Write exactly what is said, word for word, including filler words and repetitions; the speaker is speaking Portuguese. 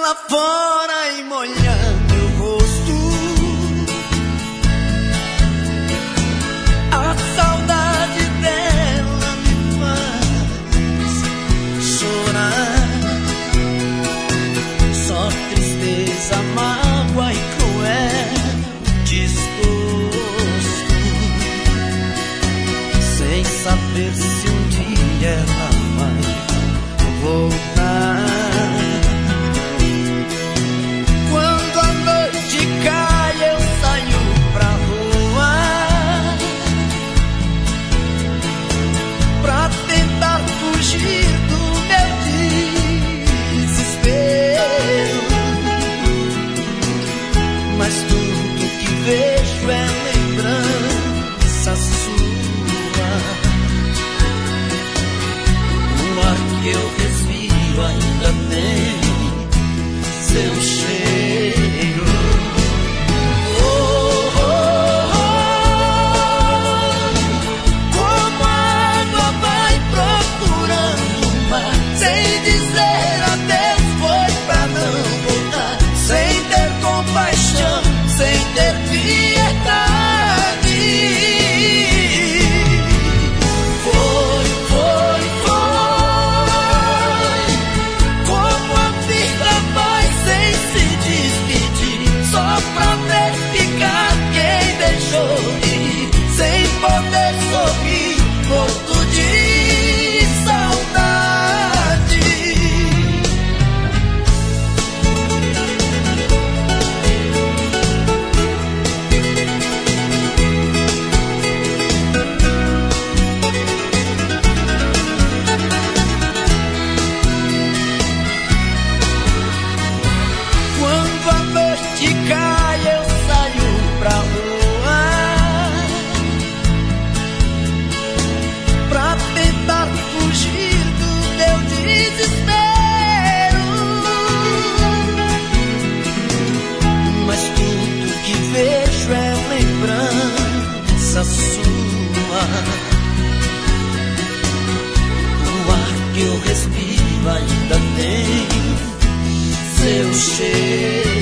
lá fora e molhando meu rosto. A saudade dela me faz chorar. Só tristeza, mágoa e cruel desgosto, sem saber se um dia ela vai voltar. Quando a noite cai eu saio pra rua pra tentar fugir do meu desespero, mas tudo que vejo é lembrança sua. O ar que eu respiro ainda tem seu cheiro. Oh, oh, oh. Como a água vai procurando o mar, sem dizer adeus, foi pra não voltar, sem ter compaixão, sem ter piedade. Foi, foi, foi. Como a vida vai sem se despedir, só pra verificar quem deixou de ir, sem poder sorrir, morto de saudade. Quando a noite cai eu saio pra rua pra tentar fugir do meu desespero, mas tudo que vejo é lembrança sua. O ar que eu respiro ainda tem seu cheiro.